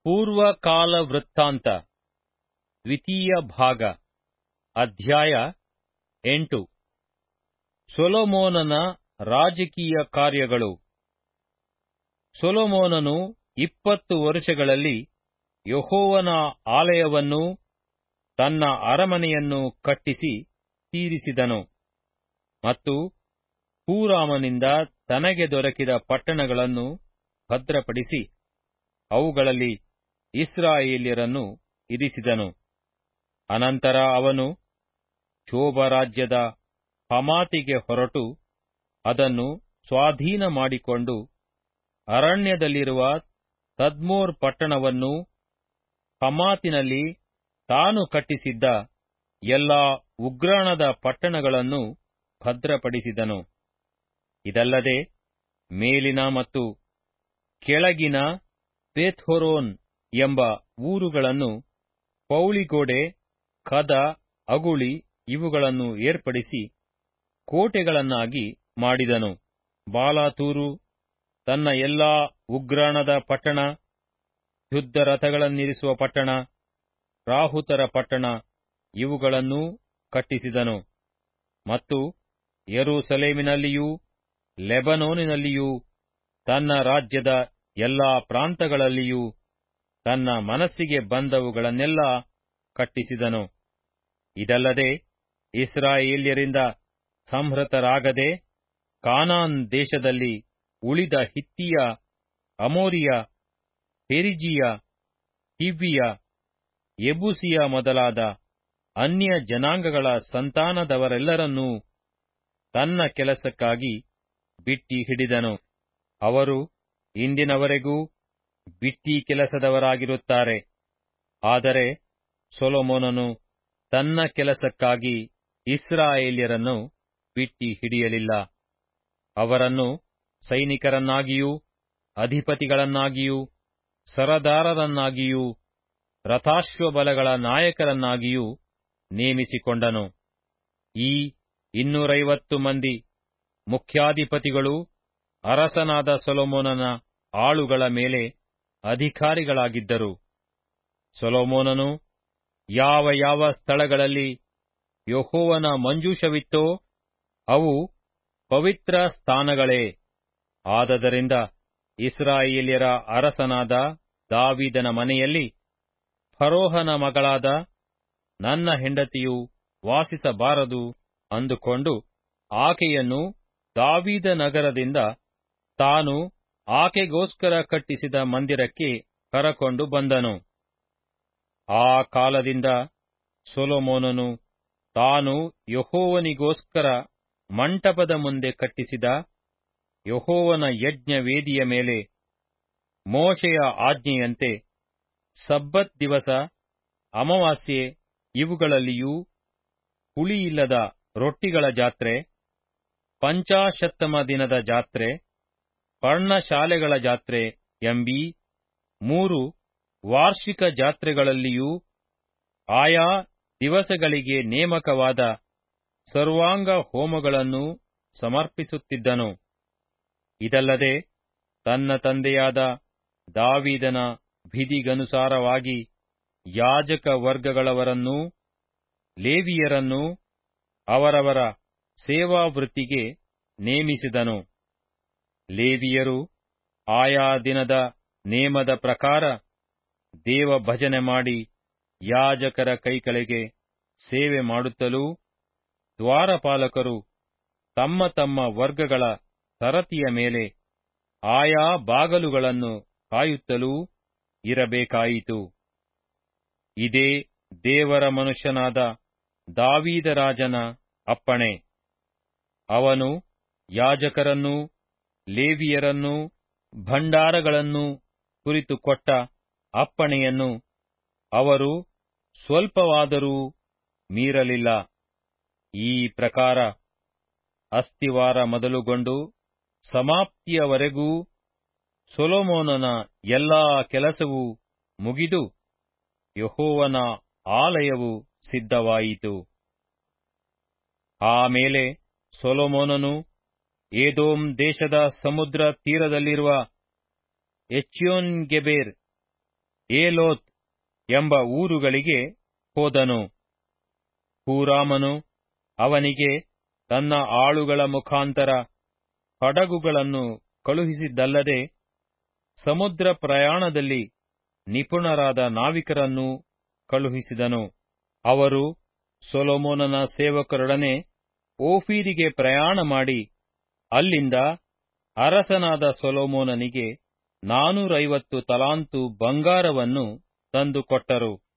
ಪೂರ್ವಕಾಲ ವೃತ್ತಾಂತ ದ್ವಿತೀಯ ಭಾಗ ಅಧ್ಯಾಯ 8 ಸೊಲೊಮೋನನ ರಾಜಕೀಯ ಕಾರ್ಯಗಳು. ಸೊಲೊಮೋನನು 20 ವರ್ಷಗಳಲ್ಲಿ ಯೆಹೋವನ ಆಲಯವನ್ನೂ ತನ್ನ ಅರಮನೆಯನ್ನು ಕಟ್ಟಿಸಿ ತೀರಿಸಿದನು. ಮತ್ತು ಹೂರಾಮನಿಂದ ತನಗೆ ದೊರಕಿದ ಪಟ್ಟಣಗಳನ್ನು ಭದ್ರಪಡಿಸಿ ಅವುಗಳಲ್ಲಿ ಇಸ್ರಾಯೇಲ್ಯರನ್ನು ಇರಿಸಿದನು. ಅನಂತರ ಅವನು ಚೋಬ ರಾಜ್ಯದ ಹಮಾತಿಗೆ ಹೊರಟು ಅದನ್ನು ಸ್ವಾಧೀನ ಮಾಡಿಕೊಂಡು ಅರಣ್ಯದಲ್ಲಿರುವ ತದ್ಮೋರ್ ಪಟ್ಟಣವನ್ನೂ ಹಮಾತಿನಲ್ಲಿ ತಾನು ಕಟ್ಟಿಸಿದ್ದ ಎಲ್ಲಾ ಉಗ್ರಾಣದ ಪಟ್ಟಣಗಳನ್ನು ಭದ್ರಪಡಿಸಿದನು. ಇದಲ್ಲದೆ ಮೇಲಿನ ಮತ್ತು ಕೆಳಗಿನ ಬೇತ್ಹೊರೋನ್ ಎಂಬ ಊರುಗಳನ್ನು ಪೌಳಿಗೋಡೆ, ಕದ, ಅಗುಳಿ ಇವುಗಳನ್ನು ಏರ್ಪಡಿಸಿ ಕೋಟೆಗಳನ್ನಾಗಿ ಮಾಡಿದನು. ಬಾಲಾತೂರು ತನ್ನ ಎಲ್ಲಾ ಉಗ್ರಾಣದ ಪಟ್ಟಣ, ಯುದ್ಧ ರಥಗಳನ್ನಿರಿಸುವ ಪಟ್ಟಣ, ರಾಹುತರ ಪಟ್ಟಣ ಇವುಗಳನ್ನೂ ಕಟ್ಟಿಸಿದನು. ಮತ್ತು ಯೆರೂಸಲೇಮಿನಲ್ಲಿಯೂ ಲೆಬನೋನಿನಲ್ಲಿಯೂ ತನ್ನ ರಾಜ್ಯದ ಎಲ್ಲಾ ಪ್ರಾಂತಗಳಲ್ಲಿಯೂ ತನ್ನ ಮನಸ್ಸಿಗೆ ಬಂದವುಗಳನ್ನೆಲ್ಲ ಕಟ್ಟಿಸಿದನು. ಇದಲ್ಲದೆ ಇಸ್ರಾಯೇಲ್ಯರಿಂದ ಸಂಹೃತರಾಗದೆ ಕಾನಾನ್ ದೇಶದಲ್ಲಿ ಉಳಿದ ಹಿತ್ತಿಯ, ಅಮೋರಿಯ, ಪೆರಿಜೀಯ, ಹಿವ್ವಿಯ, ಯೆಬೂಸಿಯ ಮೊದಲಾದ ಅನ್ಯ ಜನಾಂಗಗಳ ಸಂತಾನದವರೆಲ್ಲರನ್ನೂ ತನ್ನ ಕೆಲಸಕ್ಕಾಗಿ ಬಿಟ್ಟಿ ಹಿಡಿದನು. ಅವರು ಇಂದಿನವರೆಗೂ ಬಿಟ್ಟಿ ಕೆಲಸದವರಾಗಿರುತ್ತಾರೆ. ಆದರೆ ಸೊಲೊಮೋನನು ತನ್ನ ಕೆಲಸಕ್ಕಾಗಿ ಇಸ್ರಾಯೇಲ್ಯರನ್ನು ಬಿಟ್ಟಿ ಹಿಡಿಯಲಿಲ್ಲ. ಅವರನ್ನು ಸೈನಿಕರನ್ನಾಗಿಯೂ ಅಧಿಪತಿಗಳನ್ನಾಗಿಯೂ ಸರದಾರರನ್ನಾಗಿಯೂ ರಥಾಶ್ವಬಲಗಳ ನಾಯಕರನ್ನಾಗಿಯೂ ನೇಮಿಸಿಕೊಂಡನು. ಈ 250 ಮಂದಿ ಮುಖ್ಯಾಧಿಪತಿಗಳು ಅರಸನಾದ ಸೊಲೊಮೋನನ ಆಳುಗಳ ಮೇಲೆ ಅಧಿಕಾರಿಗಳಾಗಿದ್ದರು. ಸೊಲೊಮೋನನು ಯಾವ ಯಾವ ಸ್ಥಳಗಳಲ್ಲಿ ಯೆಹೋವನ ಮಂಜೂಷವಿತ್ತೋ ಅವು ಪವಿತ್ರ ಸ್ಥಾನಗಳೇ. ಆದದರಿಂದ ಇಸ್ರಾಯೇಲ್ಯರ ಅರಸನಾದ ದಾವೀದನ ಮನೆಯಲ್ಲಿ ಫರೋಹನ ಮಗಳಾದ ನನ್ನ ಹೆಂಡತಿಯು ವಾಸಿಸಬಾರದು ಅಂದುಕೊಂಡು ಆಕೆಯನ್ನು ದಾವೀದನಗರದಿಂದ ತಾನು ಆಕೆಗೋಸ್ಕರ ಕಟ್ಟಿಸಿದ ಮಂದಿರಕ್ಕೆ ಕರಕೊಂಡು ಬಂದನು. ಆ ಕಾಲದಿಂದ ಸೊಲೊಮೋನನು ತಾನು ಯೆಹೋವನಿಗೋಸ್ಕರ ಮಂಟಪದ ಮುಂದೆ ಕಟ್ಟಿಸಿದ ಯೆಹೋವನ ಯಜ್ಞವೇದಿಯ ಮೇಲೆ ಮೋಶೆಯ ಆಜ್ಞೆಯಂತೆ ಸಬ್ಬತ್ ದಿವಸ, ಅಮಾವಾಸ್ಯೆ ಇವುಗಳಲ್ಲಿಯೂ ಹುಳಿಯಿಲ್ಲದ ರೊಟ್ಟಿಗಳ ಜಾತ್ರೆ, ಪಂಚಾಶತ್ತಮ ದಿನದ ಜಾತ್ರೆ, ಪರ್ಣಶಾಲೆಗಳ ಜಾತ್ರೆ ಎಂಬೀ 3 ವಾರ್ಷಿಕ ಜಾತ್ರೆಗಳಲ್ಲಿಯೂ ಆಯಾ ದಿವಸಗಳಿಗೆ ನೇಮಕವಾದ ಸರ್ವಾಂಗ ಹೋಮಗಳನ್ನು ಸಮರ್ಪಿಸುತ್ತಿದ್ದನು. ಇದಲ್ಲದೆ ತನ್ನ ತಂದೆಯಾದ ದಾವೀದನ ವಿಧಿಗನುಸಾರವಾಗಿ ಯಾಜಕ ವರ್ಗಗಳವರನ್ನೂ ಲೇವಿಯರನ್ನೂ ಅವರವರ ಸೇವಾವೃತ್ತಿಗೆ ನೇಮಿಸಿದನು. ಲೇವಿಯರು ಆಯಾ ದಿನದ ನೇಮದ ಪ್ರಕಾರ ದೇವ ಭಜನೆ ಮಾಡಿ ಯಾಜಕರ ಕೈಕೆಳಗೆ ಸೇವೆ ಮಾಡುತ್ತಲೂ, ದ್ವಾರಪಾಲಕರು ತಮ್ಮ ತಮ್ಮ ವರ್ಗಗಳ ಸರತಿಯ ಮೇಲೆ ಆಯಾ ಬಾಗಲುಗಳನ್ನು ಕಾಯುತ್ತಲೂ ಇರಬೇಕಾಯಿತು. ಇದೇ ದೇವರ ಮನುಷ್ಯನಾದ ದಾವೀದರಾಜನ ಅಪ್ಪಣೆ. ಅವನು ಯಾಜಕರನ್ನೂ ಲೇವಿಯರನ್ನೂ ಭಂಡಾರಗಳನ್ನೂ ಕುರಿತು ಕೊಟ್ಟ ಅಪ್ಪಣೆಯನ್ನು ಅವರು ಸ್ವಲ್ಪವಾದರೂ ಮೀರಲಿಲ್ಲ. ಈ ಪ್ರಕಾರ ಅಸ್ತಿವಾರ ಮೊದಲುಗೊಂಡು ಸಮಾಪ್ತಿಯವರೆಗೂ ಸೊಲೊಮೋನನ ಎಲ್ಲಾ ಕೆಲಸವೂ ಮುಗಿದು ಯೆಹೋವನ ಆಲಯವು ಸಿದ್ಧವಾಯಿತು. ಆಮೇಲೆ ಸೊಲೊಮೋನನು ಏದೋಮ್ ದೇಶದ ಸಮುದ್ರ ತೀರದಲ್ಲಿರುವ ಎಚ್ಯೋನ್ಗೆಬೆರ್ ಏಲೋತ್ ಎಂಬ ಊರುಗಳಿಗೆ ಹೋದನು. ಹೂರಾಮನು ಅವನಿಗೆ ತನ್ನ ಆಳುಗಳ ಮುಖಾಂತರ ಹಡಗುಗಳನ್ನು ಕಳುಹಿಸಿದ್ದಲ್ಲದೆ ಸಮುದ್ರ ಪ್ರಯಾಣದಲ್ಲಿ ನಿಪುಣರಾದ ನಾವಿಕರನ್ನೂ ಕಳುಹಿಸಿದನು. ಅವರು ಸೊಲೊಮೋನನ ಸೇವಕರೊಡನೆ ಓಫೀರಿಗೆ ಪ್ರಯಾಣ ಮಾಡಿ ಅಲ್ಲಿಂದ ಅರಸನಾದ ಸೊಲೊಮೋನನಿಗೆ 450 ತಲಾಂತು ಬಂಗಾರವನ್ನು ತಂದುಕೊಟ್ಟರು.